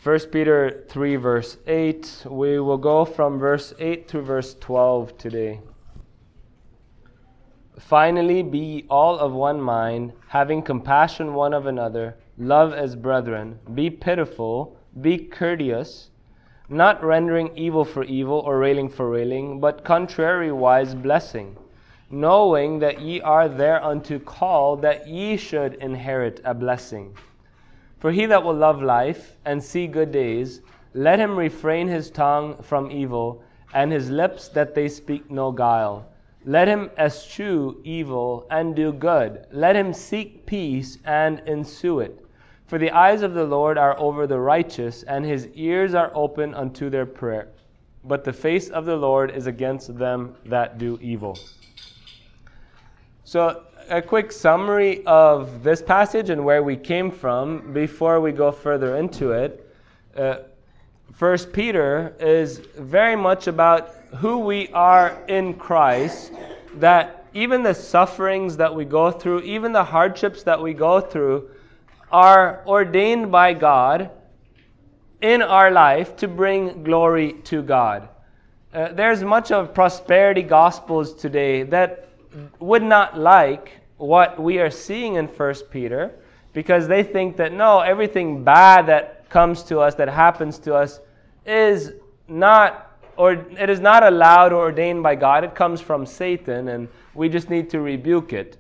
1 Peter 3 verse 8. We will go from verse 8 to verse 12 today. Finally, be ye all of one mind, having compassion one of another, love as brethren, be pitiful, be courteous, not rendering evil for evil or railing for railing, but contrariwise blessing, knowing that ye are thereunto called, that ye should inherit a blessing. For he that will love life and see good days, let him refrain his tongue from evil, and his lips that they speak no guile. Let him eschew evil and do good. Let him seek peace and ensue it. For the eyes of the Lord are over the righteous, and his ears are open unto their prayer. But the face of the Lord is against them that do evil. So, a quick summary of this passage and where we came from before we go further into it. 1 Peter is very much about who we are in Christ, that even the sufferings that we go through, even the hardships that we go through, are ordained by God in our life to bring glory to God. There's much of prosperity gospels today that would not like what we are seeing in 1 Peter, because they think that no, everything bad that comes to us, that happens to us, is not, or it is not allowed or ordained by God. It comes from Satan, and we just need to rebuke it.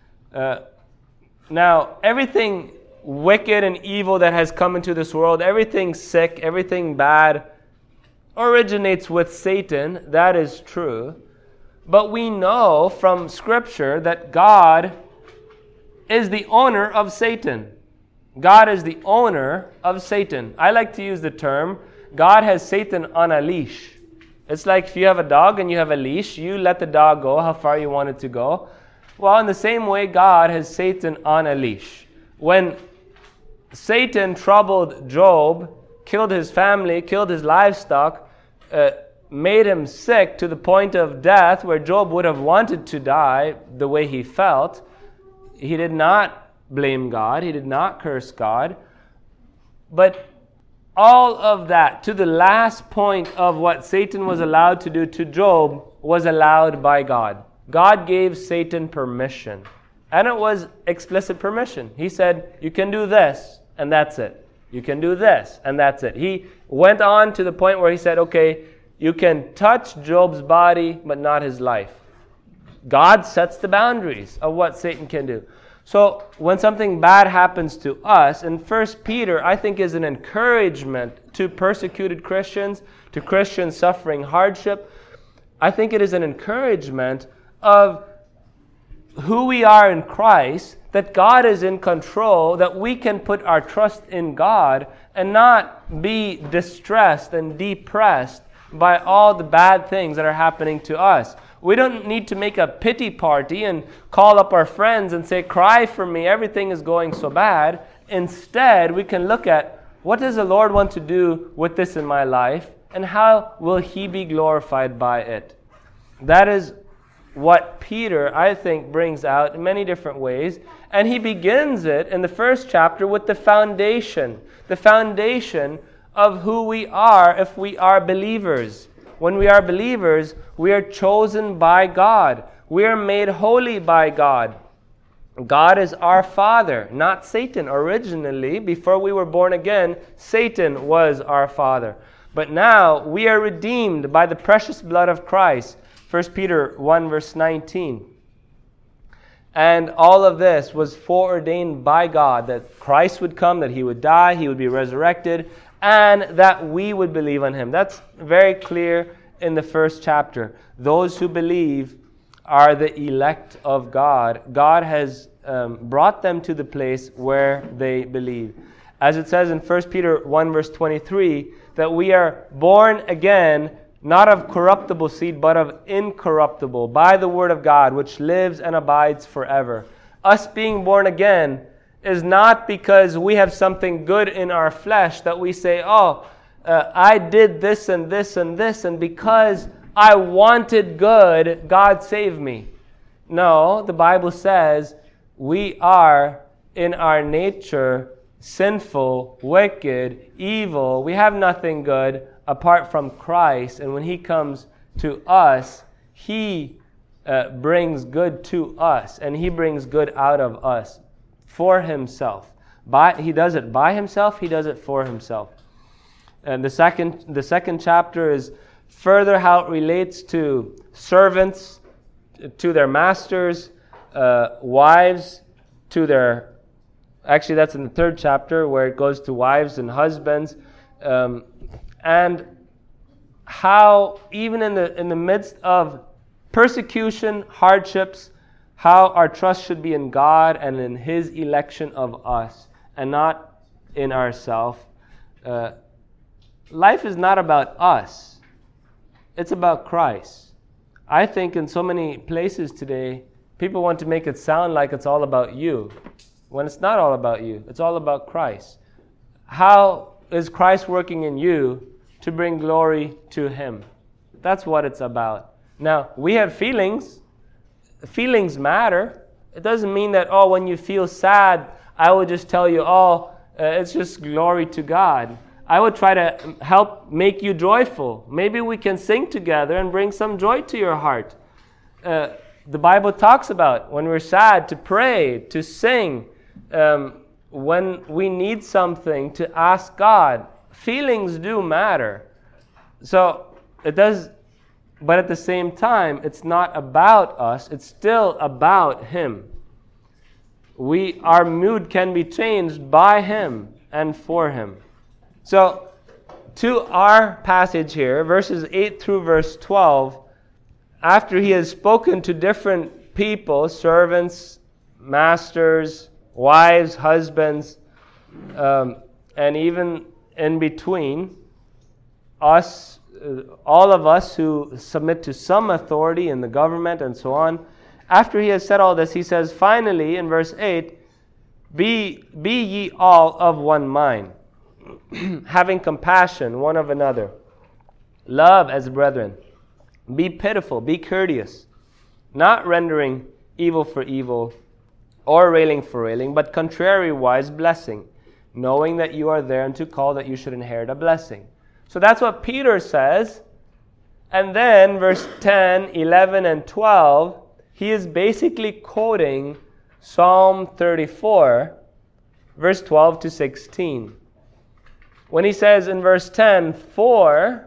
Now, everything wicked and evil that has come into this world, everything sick, everything bad, originates with Satan. That is true. But we know from Scripture that God is the owner of Satan. God is the owner of Satan. I like to use the term, God has Satan on a leash. It's like if you have a dog and you have a leash, you let the dog go how far you want it to go. Well, in the same way, God has Satan on a leash. When Satan troubled Job, killed his family, killed his livestock, made him sick to the point of death, where Job would have wanted to die the way he felt, he did not blame God. He did not curse God. But all of that, to the last point of what Satan was allowed to do to Job, was allowed by God. God gave Satan permission. And it was explicit permission. He said, you can do this, and that's it. You can do this, and that's it. He went on to the point where he said, okay, you can touch Job's body, but not his life. God sets the boundaries of what Satan can do. So when something bad happens to us, and 1 Peter, I think, is an encouragement to persecuted Christians, to Christians suffering hardship. I think it is an encouragement of who we are in Christ, that God is in control, that we can put our trust in God and not be distressed and depressed by all the bad things that are happening to us. We don't need to make a pity party and call up our friends and say, cry for me, everything is going so bad. Instead, we can look at, what does the Lord want to do with this in my life, and how will He be glorified by it? That is what Peter, I think, brings out in many different ways. And he begins it in the first chapter with the foundation of who we are if we are believers. When we are believers, we are chosen by God. We are made holy by God. God is our Father, not Satan. Originally, before we were born again, Satan was our father. But now we are redeemed by the precious blood of Christ. 1 Peter 1 verse 19. And all of this was foreordained by God, that Christ would come, that He would die, He would be resurrected, and that we would believe on Him. That's very clear in the first chapter. Those who believe are the elect of God. God has brought them to the place where they believe. As it says in 1 Peter 1 verse 23, that we are born again, not of corruptible seed, but of incorruptible, by the word of God, which lives and abides forever. Us being born again is not because we have something good in our flesh that we say, I did this and this and this, and because I wanted good, God saved me. No, the Bible says we are in our nature sinful, wicked, evil. We have nothing good apart from Christ. And when He comes to us, He brings good to us, and He brings good out of us for Himself. He does it by Himself. He does it for Himself. And the second chapter is further how it relates to servants, to their masters, wives, to their... Actually, that's in the third chapter where it goes to wives and husbands. And how even in the midst of persecution, hardships, how our trust should be in God and in His election of us and not in ourselves. Life is not about us. It's about Christ. I think in so many places today, people want to make it sound like it's all about you, when it's not all about you. It's all about Christ. How is Christ working in you to bring glory to Him? That's what it's about. Now, we have feelings. Feelings matter. It doesn't mean that, when you feel sad, I will just tell you, it's just glory to God. I would try to help make you joyful. Maybe we can sing together and bring some joy to your heart. The Bible talks about when we're sad to pray, to sing, when we need something to ask God. Feelings do matter. So it does, but at the same time, it's not about us. It's still about Him. Our mood can be changed by Him and for Him. So, to our passage here, verses 8 through verse 12, after He has spoken to different people, servants, masters, wives, husbands, and even in between, us, all of us who submit to some authority in the government and so on, after He has said all this, He says, finally, in verse 8, Be ye all of one mind, having compassion one of another. Love as brethren. Be pitiful, be courteous, not rendering evil for evil, or railing for railing, but contrariwise blessing, knowing that you are there and to call that you should inherit a blessing. So that's what Peter says. And then verse 10, 11, and 12, he is basically quoting Psalm 34, verse 12 to 16. When he says in verse 10, for,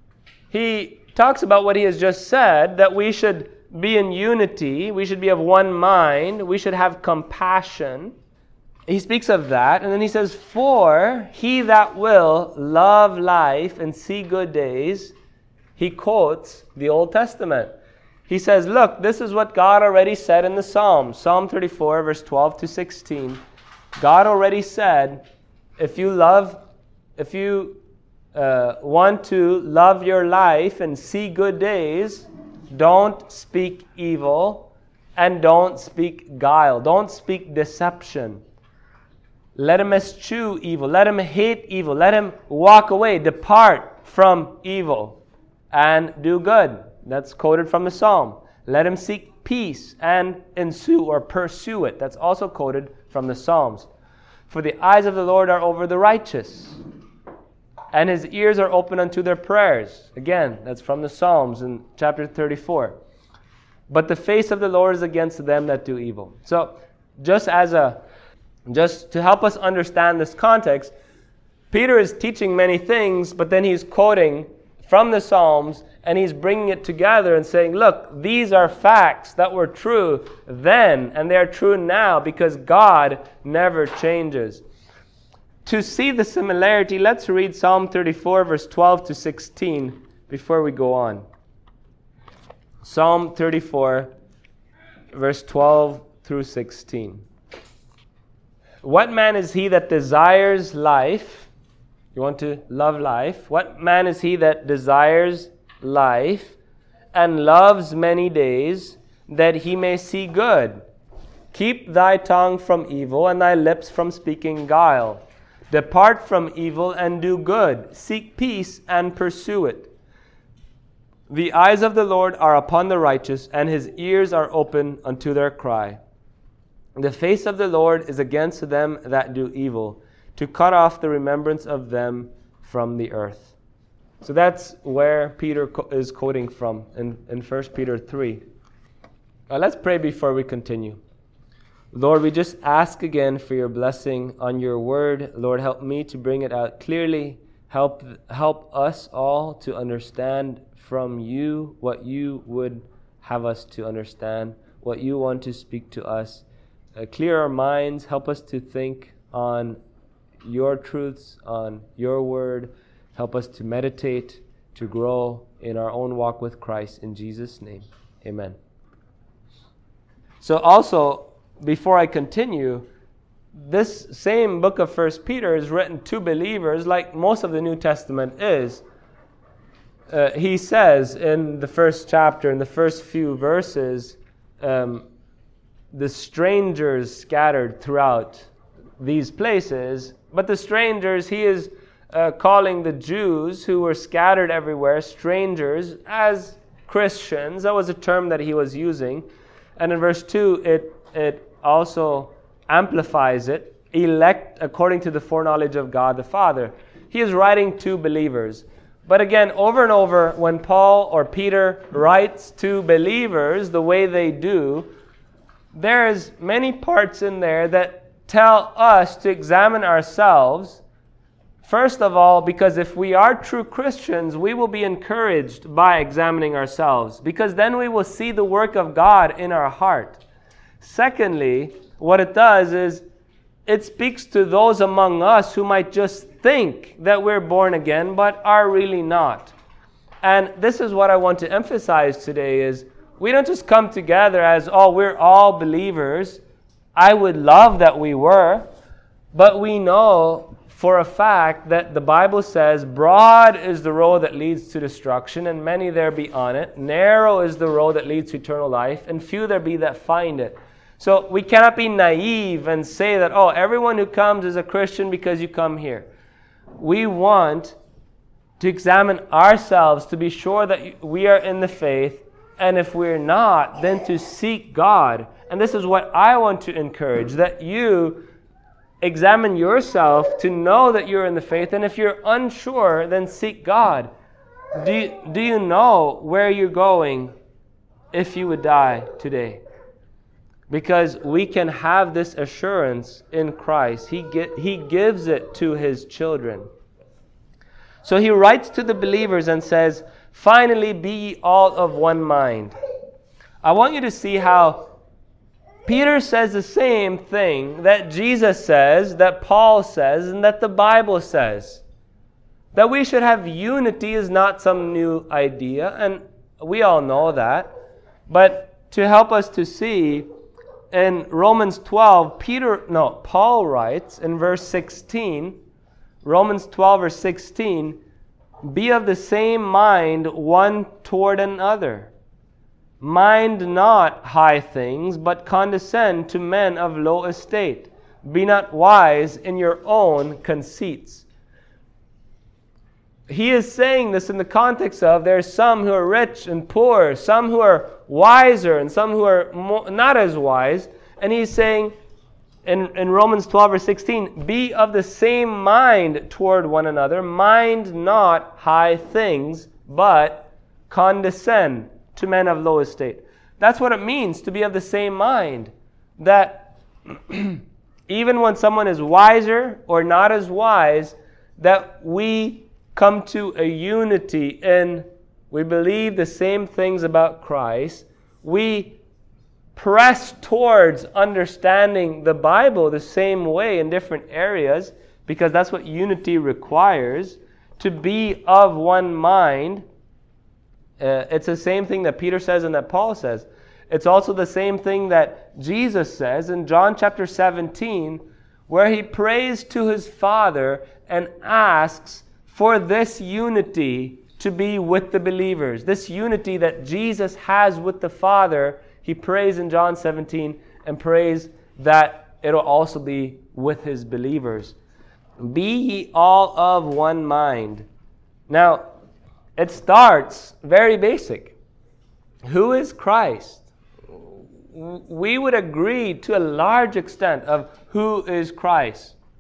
he talks about what he has just said, that we should be in unity, we should be of one mind, we should have compassion. He speaks of that, and then he says, for he that will love life and see good days, he quotes the Old Testament. He says, look, this is what God already said in the Psalms. Psalm 34, verse 12 to 16. God already said, if you want to love your life and see good days, don't speak evil and don't speak guile. Don't speak deception. Let him eschew evil. Let him hate evil. Let him walk away. Depart from evil and do good. That's quoted from the Psalm. Let him seek peace and ensue or pursue it. That's also quoted from the Psalms. For the eyes of the Lord are over the righteous, and His ears are open unto their prayers. Again, that's from the Psalms in chapter 34. But the face of the Lord is against them that do evil. So, just to help us understand this context, Peter is teaching many things, but then he's quoting from the Psalms, and he's bringing it together and saying, look, these are facts that were true then, and they're true now, because God never changes. To see the similarity, let's read Psalm 34, verse 12 to 16, before we go on. Psalm 34, verse 12 through 16. What man is he that desires life? You want to love life? What man is he that desires life and loves many days, that he may see good? Keep thy tongue from evil and thy lips from speaking guile. Depart from evil and do good. Seek peace and pursue it. The eyes of the Lord are upon the righteous, and His ears are open unto their cry. The face of the Lord is against them that do evil, to cut off the remembrance of them from the earth. So that's where Peter is quoting from in 1 Peter 3. Let's pray before we continue. Lord, we just ask again for your blessing on your word. Lord, help me to bring it out clearly. Help us all to understand from you what you would have us to understand, what you want to speak to us. Clear our minds. Help us to think on your truths, on your word. Help us to meditate, to grow in our own walk with Christ. In Jesus' name, amen. So also, before I continue, this same book of 1 Peter is written to believers like most of the New Testament is. He says in the first chapter, in the first few verses, the strangers scattered throughout these places. But the strangers, he is calling the Jews who were scattered everywhere, strangers, as Christians. That was a term that he was using. And in verse 2, it also amplifies it. Elect according to the foreknowledge of God the Father. He is writing to believers. But again, over and over, when Paul or Peter writes to believers the way they do, there's many parts in there that tell us to examine ourselves. First of all, because if we are true Christians, we will be encouraged by examining ourselves, because then we will see the work of God in our heart. Secondly, what it does is it speaks to those among us who might just think that we're born again, but are really not. And this is what I want to emphasize today is we don't just come together as, oh, we're all believers. I would love that we were, but we know for a fact that the Bible says, broad is the road that leads to destruction, and many there be on it. Narrow is the road that leads to eternal life, and few there be that find it. So we cannot be naive and say that, oh, everyone who comes is a Christian because you come here. We want to examine ourselves to be sure that we are in the faith, and if we're not, then to seek God. And this is what I want to encourage, that you examine yourself to know that you're in the faith, and if you're unsure, then seek God. Do you know where you're going if you would die today? Because we can have this assurance in Christ. He gives it to His children. So he writes to the believers and says, finally be ye all of one mind. I want you to see how Peter says the same thing that Jesus says, that Paul says, and that the Bible says. That we should have unity is not some new idea, and we all know that. But to help us to see, in Romans 12, Paul writes in verse 16, Romans 12 verse 16, be of the same mind one toward another. Mind not high things, but condescend to men of low estate. Be not wise in your own conceits. He is saying this in the context of there are some who are rich and poor, some who are wiser and some who are not as wise. And he's saying in Romans 12 verse 16, be of the same mind toward one another. Mind not high things, but condescend to men of low estate. That's what it means to be of the same mind. That even when someone is wiser or not as wise, that we come to a unity in we believe the same things about Christ. We press towards understanding the Bible the same way in different areas, because that's what unity requires, to be of one mind. It's the same thing that Peter says and that Paul says. It's also the same thing that Jesus says in John chapter 17, where he prays to his Father and asks for this unity to be with the believers. This unity that Jesus has with the Father, he prays in John 17 and prays that it will also be with his believers. Be ye all of one mind. Now, it starts very basic. Who is Christ? We would agree to a large extent of who is Christ.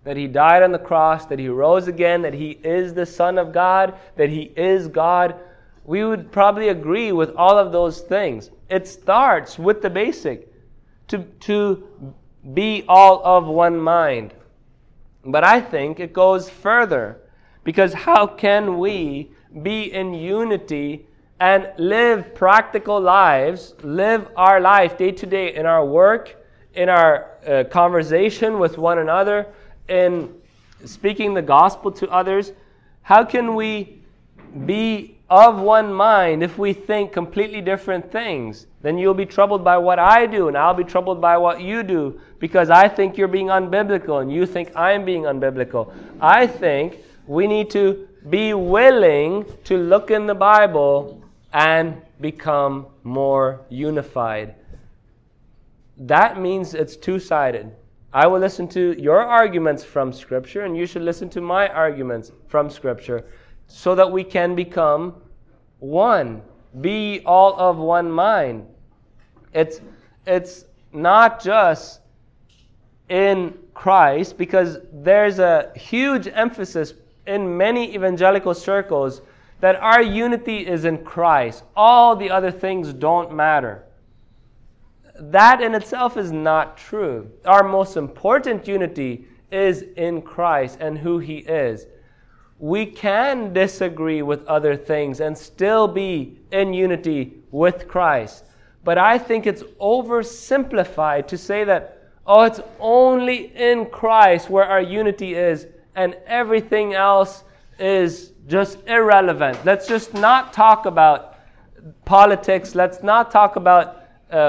that He died on the cross, that He rose again, that He is the Son of God, that He is God, we would probably agree with all of those things. It starts with the basic, to be all of one mind. But I think it goes further, because how can we be in unity and live practical lives, live our life day to day in our work, in our conversation with one another, in speaking the gospel to others? How can we be of one mind if we think completely different things? Then you'll be troubled by what I do, and I'll be troubled by what you do, because I think you're being unbiblical and you think I'm being unbiblical. I think we need to be willing to look in the Bible and become more unified. That means it's two-sided. I will listen to your arguments from Scripture, and you should listen to my arguments from Scripture, so that we can become one. Be all of one mind. It's not just in Christ, because there's a huge emphasis in many evangelical circles that our unity is in Christ. All the other things don't matter. That in itself is not true. Our most important unity is in Christ and who He is. We can disagree with other things and still be in unity with Christ. But I think it's oversimplified to say that, it's only in Christ where our unity is, and everything else is just irrelevant. Let's just not talk about politics. Let's not talk about,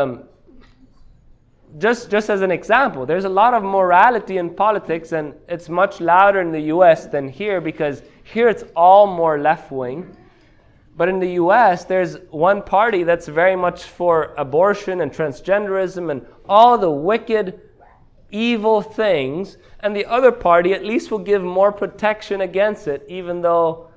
just as an example, there's a lot of morality in politics, and it's much louder in the U.S. than here, because here it's all more left-wing. But in the U.S., there's one party that's very much for abortion and transgenderism and all the wicked, evil things, and the other party at least will give more protection against it, even though,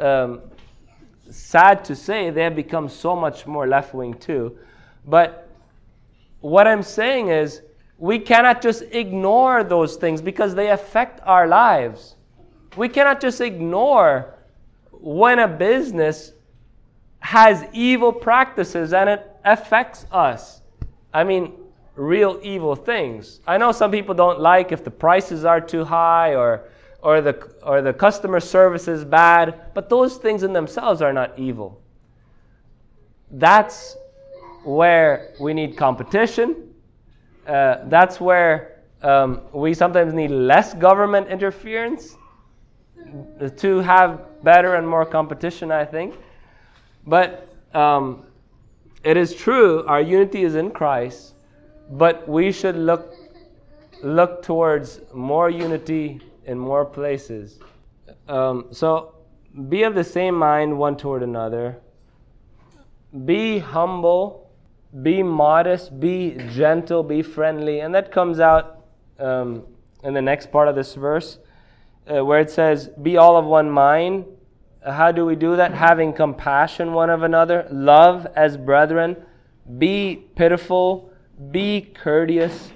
sad to say, they have become so much more left-wing too. But what I'm saying is, we cannot just ignore those things because they affect our lives. We cannot just ignore when a business has evil practices and it affects us. I mean, real evil things. I know some people don't like if the prices are too high or the customer service is bad, but those things in themselves are not evil. That's where we need competition. That's where we sometimes need less government interference to have better and more competition, I think. But it is true, our unity is in Christ, but we should look towards more unity in more places. So be of the same mind one toward another. Be humble, be modest, be gentle, be friendly. And that comes out in the next part of this verse, where it says, be all of one mind. How do we do that? Having compassion one of another, love as brethren, be pitiful, be courteous.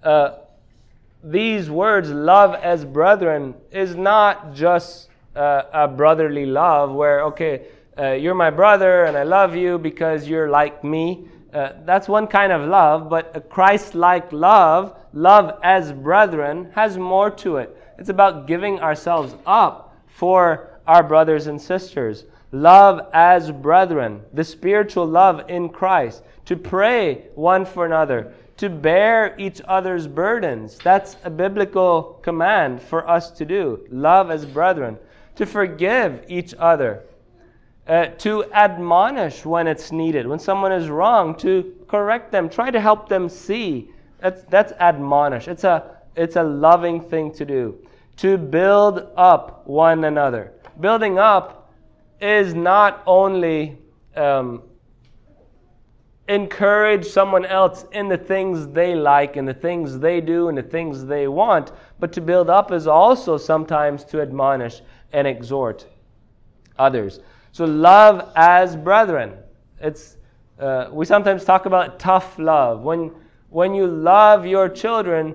These words, love as brethren, is not just a brotherly love where, you're my brother and I love you because you're like me. That's one kind of love, but a Christ-like love, love as brethren, has more to it. It's about giving ourselves up for our brothers and sisters. Love as brethren, the spiritual love in Christ, to pray one for another, to bear each other's burdens. That's a biblical command for us to do. Love as brethren, to forgive each other, to admonish when it's needed. When someone is wrong, to correct them, try to help them see. That's admonish. It's a loving thing to do. To build up one another. Building up is not only encourage someone else in the things they like and the things they do and the things they want, but to build up is also sometimes to admonish and exhort others. So love as brethren. It's we sometimes talk about tough love. When you love your children,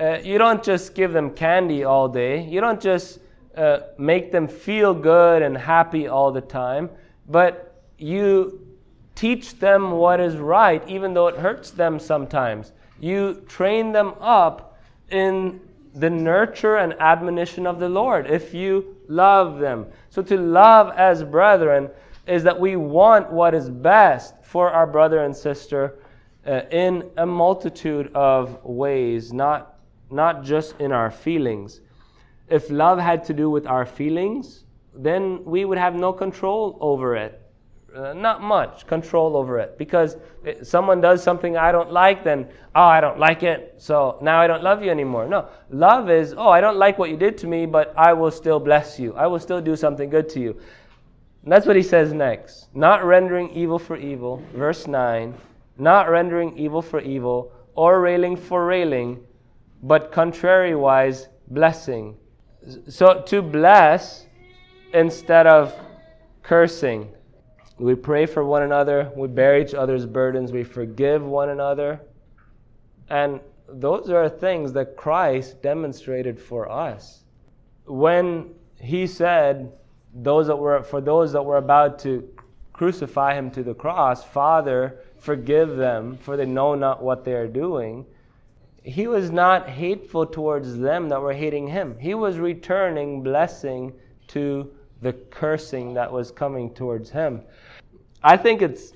You don't just give them candy all day. You don't just make them feel good and happy all the time. But you teach them what is right, even though it hurts them sometimes. You train them up in the nurture and admonition of the Lord if you love them. So to love as brethren is that we want what is best for our brother and sister in a multitude of ways, not just in our feelings. If love had to do with our feelings, then we would have no control over it. Not much control over it. Because if someone does something I don't like, then, I don't like it, so now I don't love you anymore. No, love is, I don't like what you did to me, but I will still bless you. I will still do something good to you. And that's what he says next. Not rendering evil for evil. Verse 9. Not rendering evil for evil, or railing for railing, but contrariwise blessing. So to bless instead of cursing. We pray for one another. We bear each other's burdens. We forgive one another. And those are things that Christ demonstrated for us. When he said, for those that were about to crucify him to the cross, Father, forgive them, for they know not what they are doing. He was not hateful towards them that were hating him. He was returning blessing to the cursing that was coming towards him. I think it's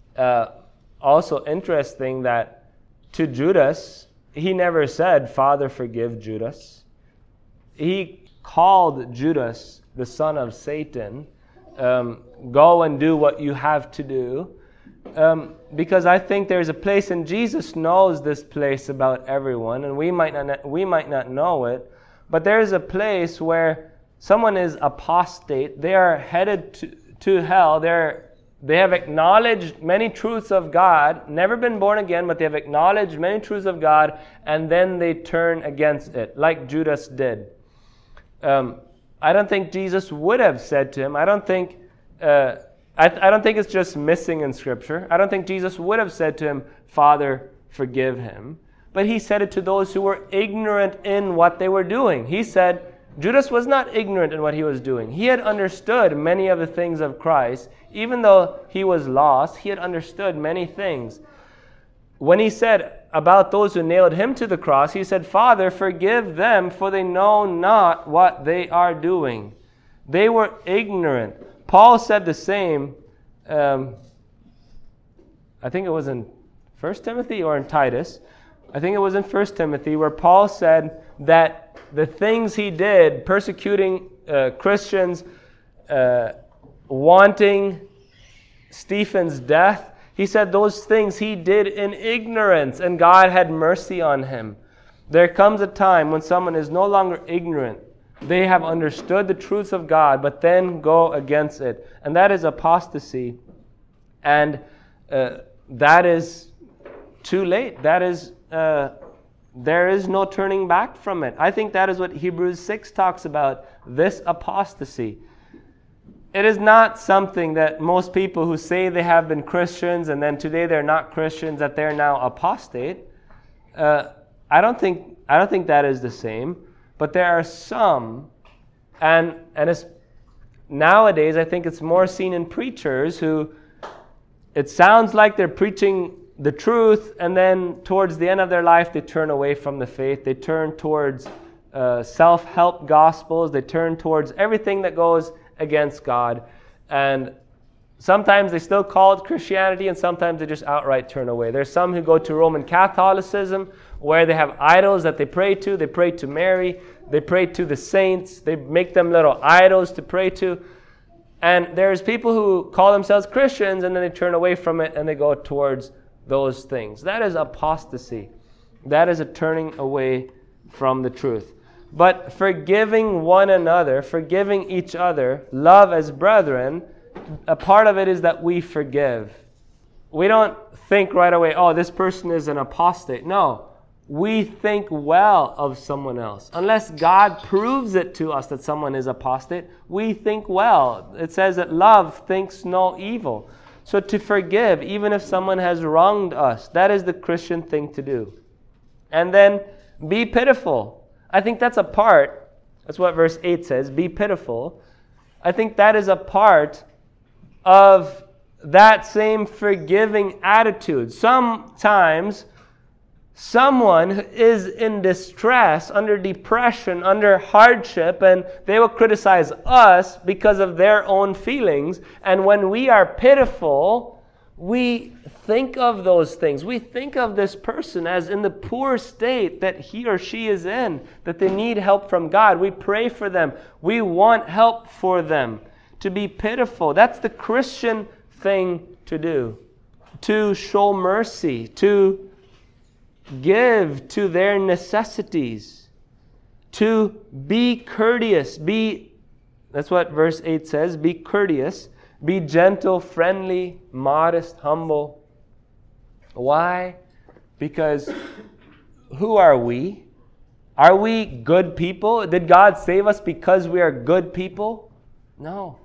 also interesting that to Judas, he never said, Father, forgive Judas. He called Judas the son of Satan. Go and do what you have to do. Because I think there's a place, and Jesus knows this place about everyone, and we might not know it, but there's a place where someone is apostate. They are headed to hell. They have acknowledged many truths of God, never been born again, but they have acknowledged many truths of God, and then they turn against it, like Judas did. I don't think Jesus would have said to him, I don't think it's just missing in Scripture. I don't think Jesus would have said to him, Father, forgive him. But he said it to those who were ignorant in what they were doing. He said, Judas was not ignorant in what he was doing. He had understood many of the things of Christ. Even though he was lost, he had understood many things. When he said about those who nailed him to the cross, he said, Father, forgive them, for they know not what they are doing. They were ignorant. Paul said the same, I think it was in 1 Timothy or in Titus. I think it was in 1 Timothy where Paul said that the things he did, persecuting Christians, wanting Stephen's death, he said those things he did in ignorance, and God had mercy on him. There comes a time when someone is no longer ignorant. They have understood the truths of God, but then go against it. And that is apostasy. And that is too late. That is, there is no turning back from it. I think that is what Hebrews 6 talks about, this apostasy. It is not something that most people who say they have been Christians and then today they're not Christians, that they're now apostate. I don't think that is the same. But there are some, and it's, nowadays I think it's more seen in preachers who, it sounds like they're preaching the truth, and then towards the end of their life they turn away from the faith. They turn towards self-help gospels. They turn towards everything that goes against God. And sometimes they still call it Christianity, and sometimes they just outright turn away. There's some who go to Roman Catholicism, where they have idols that they pray to. They pray to Mary. They pray to the saints. They make them little idols to pray to. And there's people who call themselves Christians, and then they turn away from it, and they go towards those things. That is apostasy. That is a turning away from the truth. But forgiving one another, forgiving each other, love as brethren, a part of it is that we forgive. We don't think right away, this person is an apostate. No, we think well of someone else. Unless God proves it to us that someone is apostate, we think well. It says that love thinks no evil. So to forgive, even if someone has wronged us, that is the Christian thing to do. And then Be pitiful. I think that's a part. That's what verse 8 says. Be pitiful. I think that is a part of that same forgiving attitude. Sometimes someone is in distress, under depression, under hardship, and they will criticize us because of their own feelings. And when we are pitiful, we think of those things. We think of this person as in the poor state that he or she is in, that they need help from God. We pray for them. We want help for them. To be pitiful, that's the Christian thing to do. To show mercy, to give to their necessities, to be courteous, that's what verse 8 says, be courteous, be gentle, friendly, modest, humble. Why? Because who are we? Are we good people? Did God save us because we are good people? No.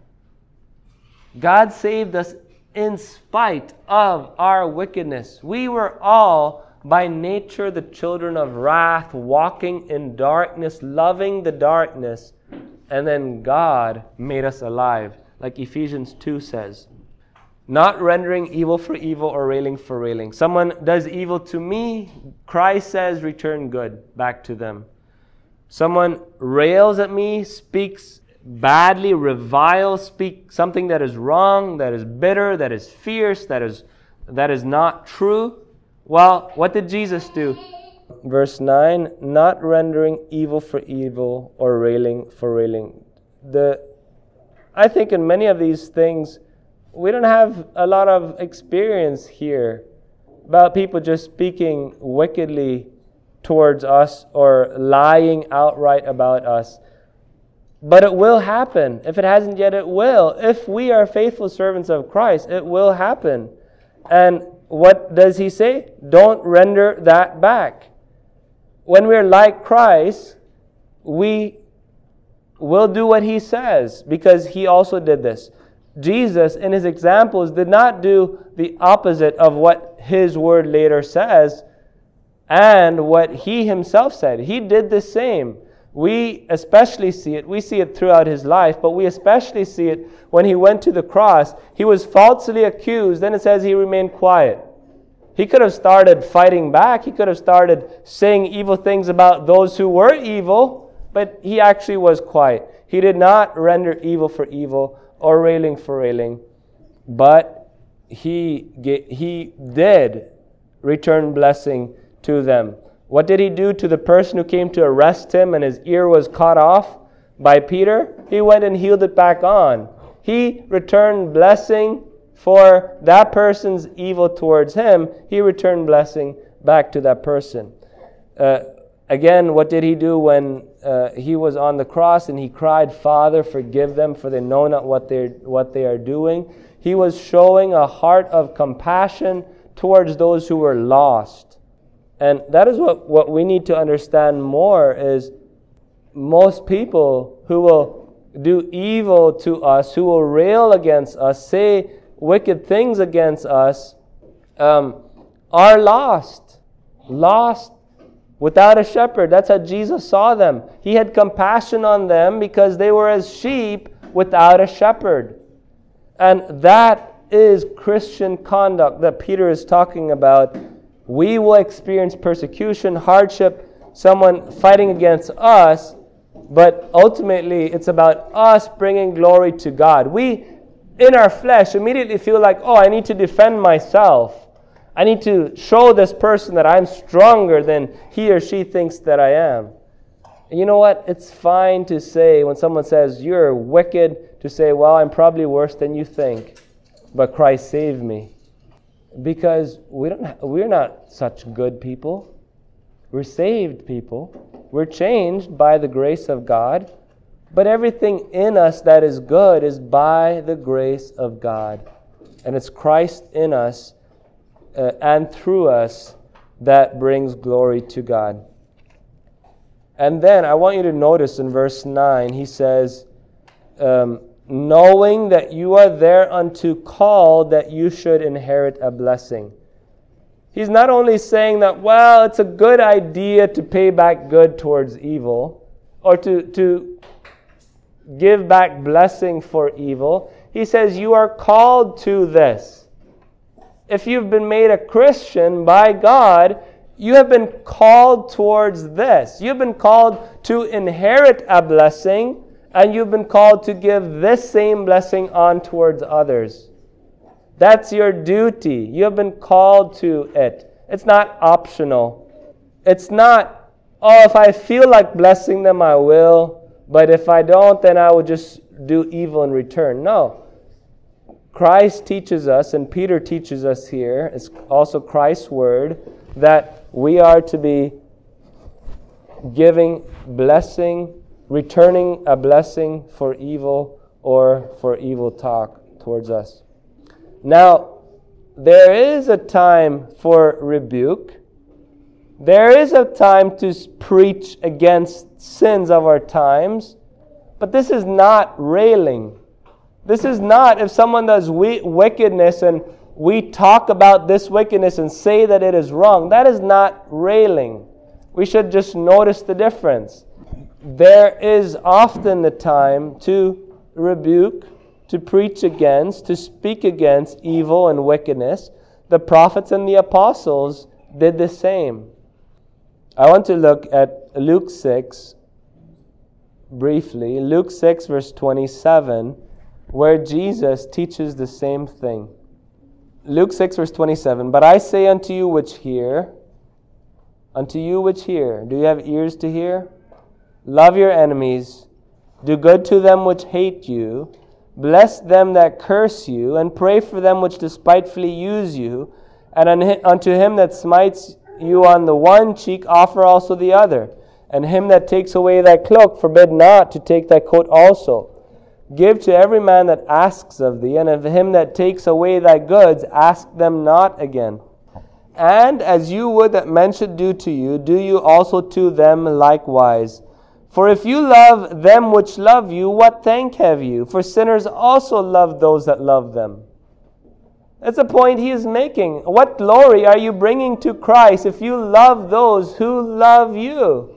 God saved us in spite of our wickedness. We were all by nature the children of wrath, walking in darkness, loving the darkness, and then God made us alive, like Ephesians 2 says. Not rendering evil for evil or railing for railing. Someone does evil to me, Christ says, return good back to them. Someone rails at me, speaks badly, reviles, speaks something that is wrong, that is bitter, that is fierce, that is not true. Well, what did Jesus do? Verse 9, not rendering evil for evil or railing for railing. I think in many of these things, we don't have a lot of experience here about people just speaking wickedly towards us or lying outright about us. But it will happen. If it hasn't yet, it will. If we are faithful servants of Christ, it will happen. And what does he say? Don't render that back. When we're like Christ, we will do what he says because he also did this. Jesus, in his examples, did not do the opposite of what his word later says and what he himself said. He did the same. We especially see it. We see it throughout his life, but we especially see it when he went to the cross. He was falsely accused. Then it says he remained quiet. He could have started fighting back. He could have started saying evil things about those who were evil, but he actually was quiet. He did not render evil for evil or railing for railing, but he did return blessing to them. What did he do to the person who came to arrest him and his ear was cut off by Peter? He went and healed it back on. He returned blessing for that person's evil towards him. He returned blessing back to that person. Again, what did he do when he was on the cross and he cried, Father, forgive them, for they know not what they are doing? He was showing a heart of compassion towards those who were lost. And that is what we need to understand more is most people who will do evil to us, who will rail against us, say wicked things against us, are lost. Lost without a shepherd. That's how Jesus saw them. He had compassion on them because they were as sheep without a shepherd. And that is Christian conduct that Peter is talking about. We will experience persecution, hardship, someone fighting against us, but ultimately it's about us bringing glory to God. We, in our flesh, immediately feel like, I need to defend myself. I need to show this person that I'm stronger than he or she thinks that I am. And you know what? It's fine to say, when someone says, you're wicked, to say, well, I'm probably worse than you think, but Christ saved me. Because we're not such good people. We're saved people. We're changed by the grace of God. But everything in us that is good is by the grace of God. And it's Christ in us and through us that brings glory to God. And then I want you to notice in verse 9, he says, knowing that you are thereunto called, that you should inherit a blessing. He's not only saying that, well, it's a good idea to pay back good towards evil, or to give back blessing for evil. He says you are called to this. If you've been made a Christian by God, you have been called towards this. You've been called to inherit a blessing, and you've been called to give this same blessing on towards others. That's your duty. You have been called to it. It's not optional. It's not, oh, if I feel like blessing them, I will. But if I don't, then I will just do evil in return. No. Christ teaches us, and Peter teaches us here, it's also Christ's word, that we are to be giving blessing, returning a blessing for evil or for evil talk towards us. Now, there is a time for rebuke. There is a time to preach against sins of our times, but this is not railing. This is not if someone does wickedness and we talk about this wickedness and say that it is wrong. That is not railing. We should just notice the difference. There is often the time to rebuke, to preach against, to speak against evil and wickedness. The prophets and the apostles did the same. I want to look at Luke 6 briefly. Luke 6 verse 27, where Jesus teaches the same thing. Luke 6 verse 27, but I say unto you which hear, do you have ears to hear? Love your enemies, do good to them which hate you, bless them that curse you, and pray for them which despitefully use you, and unto him that smites you on the one cheek offer also the other, and him that takes away thy cloak forbid not to take thy coat also. Give to every man that asks of thee, and of him that takes away thy goods ask them not again. And as you would that men should do to you, do you also to them likewise. For if you love them which love you, what thank have you? For sinners also love those that love them. That's the point he is making. What glory are you bringing to Christ if you love those who love you?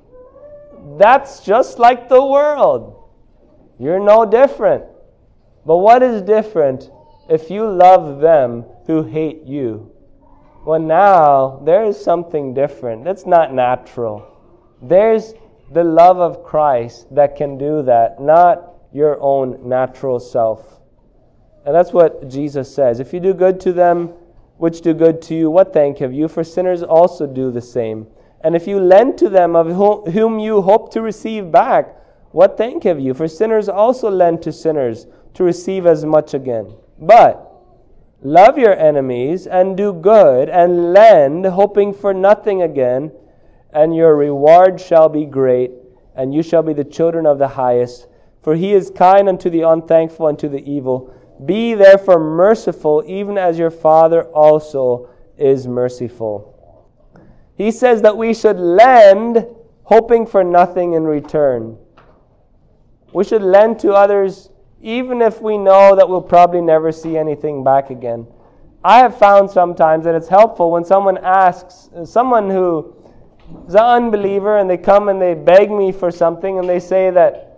That's just like the world. You're no different. But what is different if you love them who hate you? Well, now there is something different. That's not natural. There's the love of Christ that can do that, not your own natural self. And that's what Jesus says. If you do good to them which do good to you, what thank have you? For sinners also do the same. And if you lend to them of whom you hope to receive back, what thank have you? For sinners also lend to sinners to receive as much again. But love your enemies and do good and lend, hoping for nothing again, and your reward shall be great, and you shall be the children of the highest. For he is kind unto the unthankful and to the evil. Be therefore merciful, even as your Father also is merciful. He says that we should lend, hoping for nothing in return. We should lend to others even if we know that we'll probably never see anything back again. I have found sometimes that it's helpful when someone asks, someone who is an unbeliever, and they come and they beg me for something, and they say that,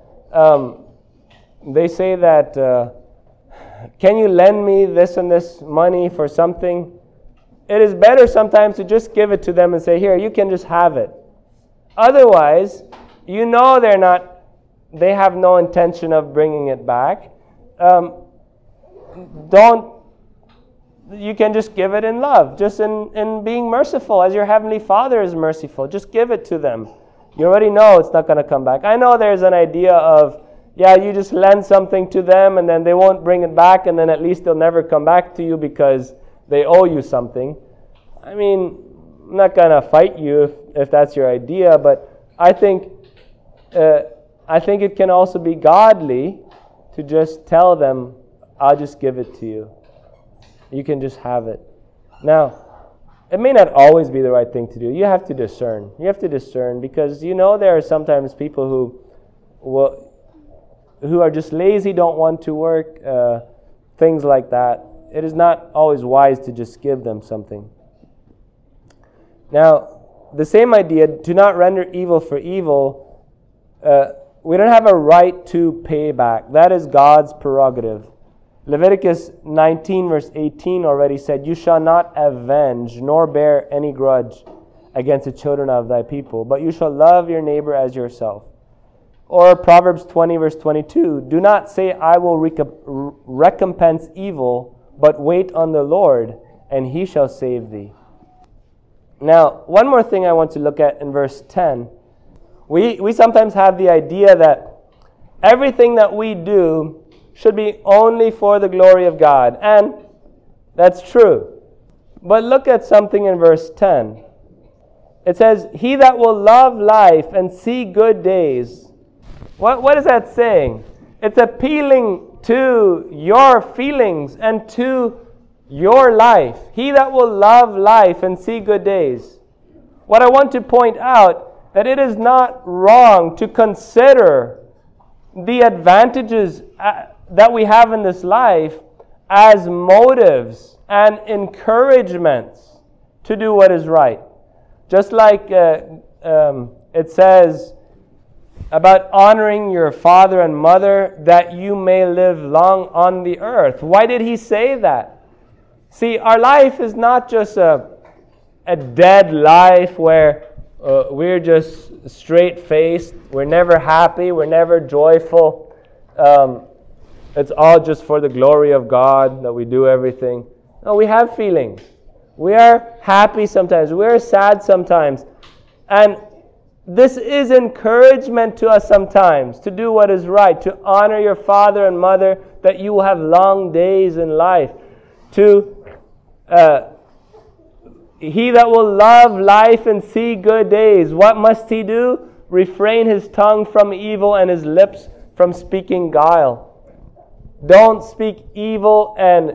can you lend me this and this money for something? It is better sometimes to just give it to them and say, here, you can just have it. Otherwise, you know they have no intention of bringing it back. You can just give it in love, just in being merciful, as your Heavenly Father is merciful. Just give it to them. You already know it's not going to come back. I know there's an idea of, you just lend something to them and then they won't bring it back, and then at least they'll never come back to you because they owe you something. I mean, I'm not going to fight you if that's your idea, but I think it can also be godly to just tell them, I'll just give it to you. You can just have it. Now, it may not always be the right thing to do. You have to discern. Because there are sometimes people who are just lazy, don't want to work, things like that. It is not always wise to just give them something. Now, the same idea, do not render evil for evil. We don't have a right to pay back. That is God's prerogative. Leviticus 19 verse 18 already said, you shall not avenge nor bear any grudge against the children of thy people, but you shall love your neighbor as yourself. Or Proverbs 20 verse 22, do not say, I will recompense evil, but wait on the Lord, and he shall save thee. Now, one more thing I want to look at in verse 10. We sometimes have the idea that everything that we do should be only for the glory of God. And that's true. But look at something in verse 10. It says, he that will love life and see good days. What is that saying? It's appealing to your feelings and to your life. He that will love life and see good days. What I want to point out, that it is not wrong to consider the advantages that we have in this life as motives and encouragements to do what is right. Just like it says about honoring your father and mother that you may live long on the earth. Why did he say that? See, our life is not just a dead life where we're just straight-faced, we're never happy, we're never joyful. It's all just for the glory of God that we do everything. No, we have feelings. We are happy sometimes. We are sad sometimes. And this is encouragement to us sometimes to do what is right, to honor your father and mother, that you will have long days in life. He that will love life and see good days, what must he do? Refrain his tongue from evil and his lips from speaking guile. Don't speak evil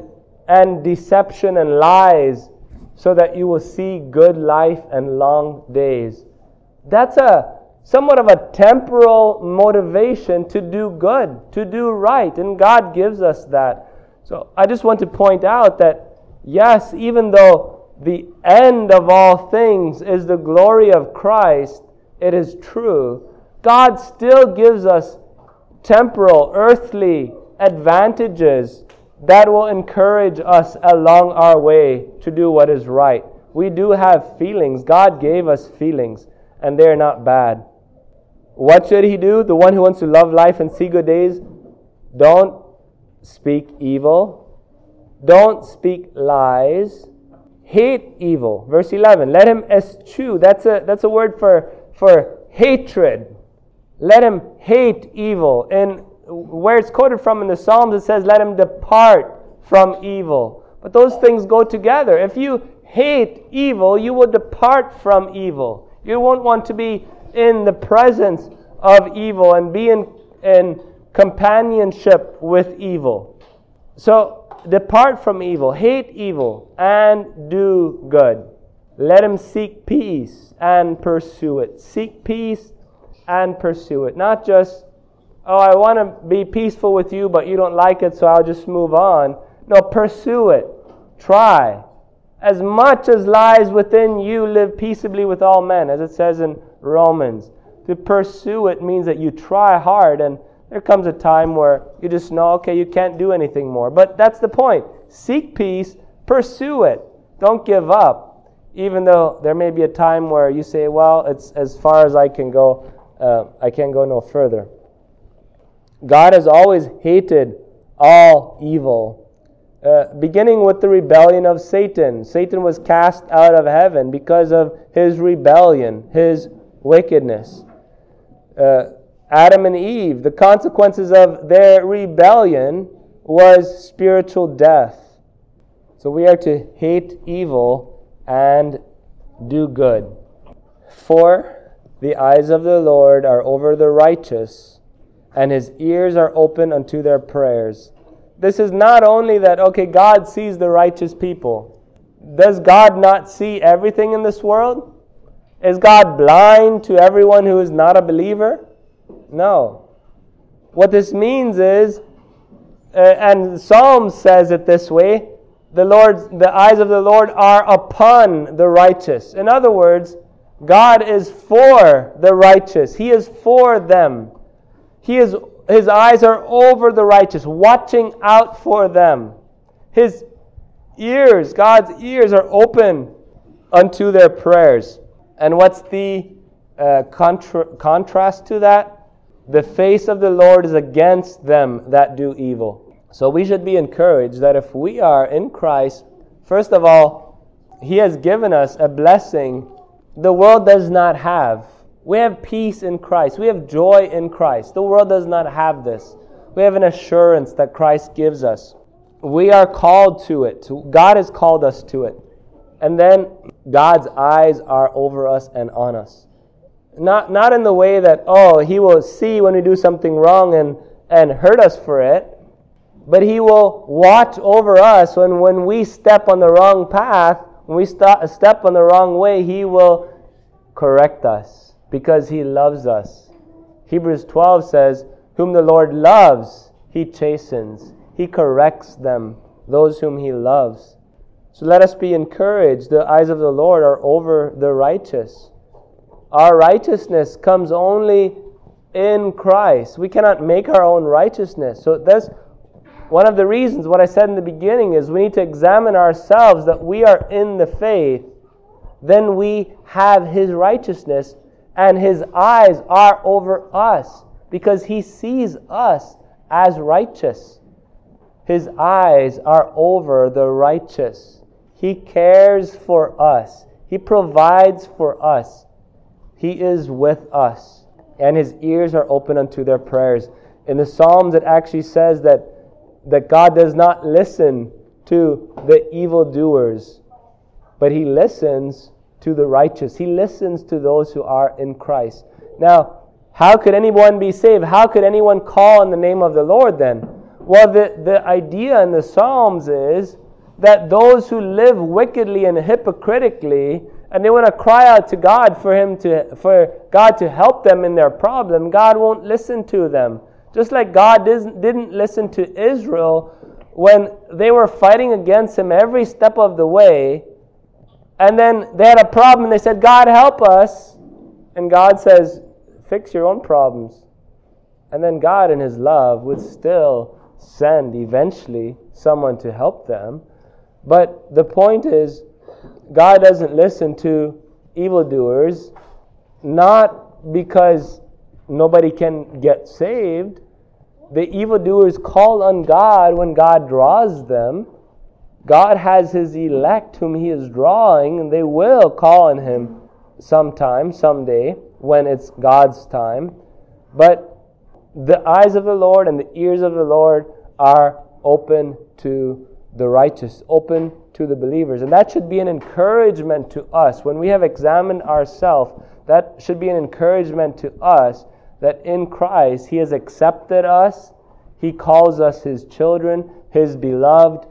and deception and lies so that you will see good life and long days. That's somewhat of a temporal motivation to do good, to do right, and God gives us that. So I just want to point out that, yes, even though the end of all things is the glory of Christ, it is true, God still gives us temporal, earthly advantages that will encourage us along our way to do what is right. We do have feelings. God gave us feelings, and they're not bad. What should he do? The one who wants to love life and see good days, don't speak evil. Don't speak lies. Hate evil. Verse 11, let him eschew. That's a word for hatred. Let him hate evil. And where it's quoted from in the Psalms, it says, let him depart from evil. But those things go together. If you hate evil, you will depart from evil. You won't want to be in the presence of evil and be in companionship with evil. So depart from evil, hate evil, and do good. Let him seek peace and pursue it. Seek peace and pursue it. Not just, oh, I want to be peaceful with you, but you don't like it, so I'll just move on. No, pursue it. Try. As much as lies within you, live peaceably with all men, as it says in Romans. To pursue it means that you try hard, and there comes a time where you just know, okay, you can't do anything more. But that's the point. Seek peace, pursue it. Don't give up. Even though there may be a time where you say, well, it's as far as I can go. I can't go no further. God has always hated all evil. Beginning with the rebellion of Satan. Satan was cast out of heaven because of his rebellion, his wickedness. Adam and Eve, the consequences of their rebellion was spiritual death. So we are to hate evil and do good. For the eyes of the Lord are over the righteous, and his ears are open unto their prayers. This is not only that, okay, God sees the righteous people. Does God not see everything in this world? Is God blind to everyone who is not a believer? No. What this means is, and Psalm says it this way, the eyes of the Lord are upon the righteous. In other words, God is for the righteous. He is for them. His eyes are over the righteous, watching out for them. His ears, God's ears are open unto their prayers. And what's the contrast to that? The face of the Lord is against them that do evil. So we should be encouraged that if we are in Christ, first of all, He has given us a blessing the world does not have. We have peace in Christ. We have joy in Christ. The world does not have this. We have an assurance that Christ gives us. We are called to it. God has called us to it. And then God's eyes are over us and on us. Not in the way that, He will see when we do something wrong and hurt us for it, but He will watch over us when we step on the wrong path, when we step on the wrong way. He will correct us because He loves us. Hebrews 12 says, whom the Lord loves, He chastens. He corrects them, those whom He loves. So let us be encouraged. The eyes of the Lord are over the righteous. Our righteousness comes only in Christ. We cannot make our own righteousness. So that's one of the reasons, what I said in the beginning, is we need to examine ourselves that we are in the faith. Then we have His righteousness, and His eyes are over us because He sees us as righteous. His eyes are over the righteous. He cares for us. He provides for us. He is with us. And His ears are open unto their prayers. In the Psalms it actually says that God does not listen to the evildoers, but He listens to the righteous. He listens to those who are in Christ. Now, how could anyone be saved? How could anyone call on the name of the Lord then? Well, the idea in the Psalms is that those who live wickedly and hypocritically, and they want to cry out to God for God to help them in their problem, God won't listen to them. Just like God didn't listen to Israel when they were fighting against Him every step of the way, and then they had a problem and they said, God, help us. And God says, fix your own problems. And then God in His love would still send eventually someone to help them. But the point is, God doesn't listen to evildoers, not because nobody can get saved. The evildoers call on God when God draws them. God has His elect whom He is drawing, and they will call on Him sometime, someday, when it's God's time. But the eyes of the Lord and the ears of the Lord are open to the righteous, open to the believers. And that should be an encouragement to us. When we have examined ourselves, that should be an encouragement to us that in Christ He has accepted us. He calls us His children, His beloved,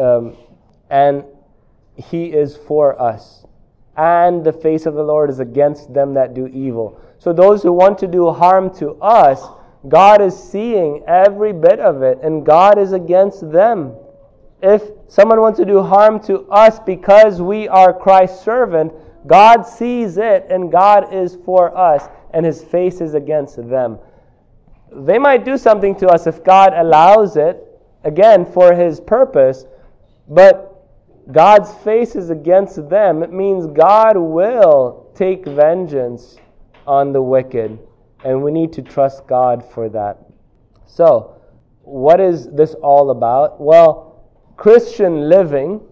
and He is for us. And the face of the Lord is against them that do evil. So those who want to do harm to us, God is seeing every bit of it, and God is against them. If someone wants to do harm to us because we are Christ's servant, God sees it, and God is for us, and His face is against them. They might do something to us if God allows it, again, for His purpose, but God's face is against them. It means God will take vengeance on the wicked, and we need to trust God for that. So, what is this all about? Well, Christian living,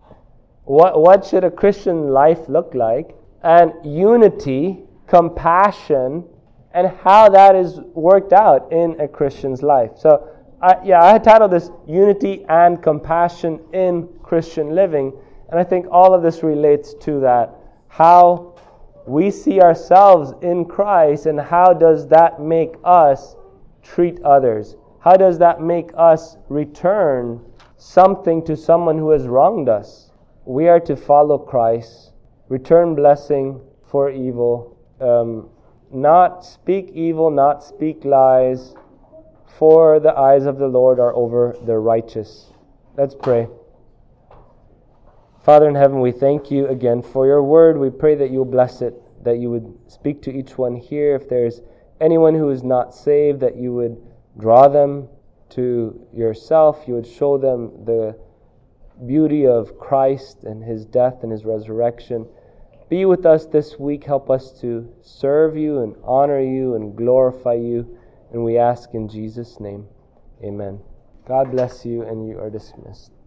what should a Christian life look like? And unity, compassion, and how that is worked out in a Christian's life. So, I titled this Unity and Compassion in Christian Living, and I think all of this relates to that. How we see ourselves in Christ, and how does that make us treat others? How does that make us return something to someone who has wronged us? We are to follow Christ, return blessing for evil, not speak evil, not speak lies, for the eyes of the Lord are over the righteous. Let's pray. Father in heaven, we thank you again for your word. We pray that you will bless it, that you would speak to each one here. If there's anyone who is not saved, that you would draw them to yourself. You would show them the beauty of Christ and his death and his resurrection. Be with us this week. Help us to serve you and honor you and glorify you. And we ask in Jesus' name, amen. God bless you, and you are dismissed.